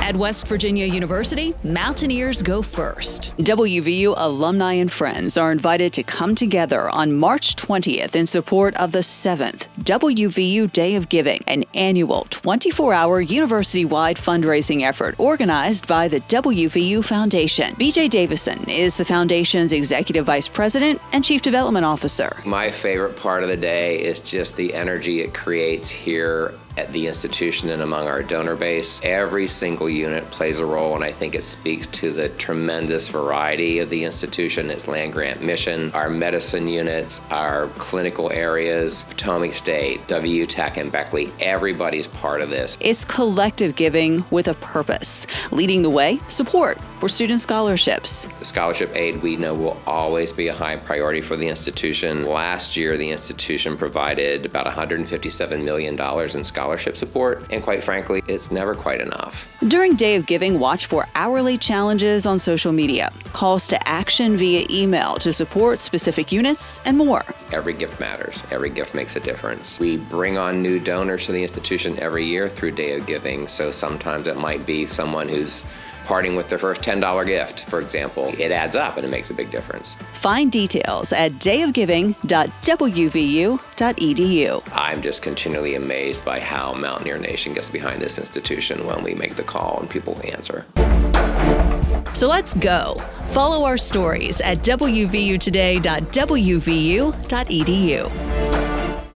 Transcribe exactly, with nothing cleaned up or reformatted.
At West Virginia University, Mountaineers go first. W V U alumni and friends are invited to come together on March twentieth in support of the seventh W V U Day of Giving, an annual twenty-four hour university-wide fundraising effort organized by the W V U Foundation. B J Davison is the foundation's Executive Vice President and Chief Development Officer. My favorite part of the day is just the energy it creates here at the institution and among our donor base. Every single unit plays a role, and I think it speaks to the tremendous variety of the institution, its land-grant mission, our medicine units, our clinical areas, Potomac State, W U Tech, and Beckley. Everybody's part of this. It's collective giving with a purpose. Leading the way, support for student scholarships. The scholarship aid we know will always be a high priority for the institution. Last year, the institution provided about one hundred fifty-seven million dollars in scholarships scholarship support, and quite frankly, it's never quite enough. During Day of Giving, watch for hourly challenges on social media, calls to action via email to support specific units, and more. Every gift matters. Every gift makes a difference. We bring on new donors to the institution every year through Day of Giving, so sometimes it might be someone who's parting with their first ten dollar gift, for example. It adds up and it makes a big difference. Find details at day of giving dot w v u dot e d u. I'm just continually amazed by how Mountaineer Nation gets behind this institution when we make the call and people answer. So let's go. Follow our stories at w v u today dot w v u dot e d u.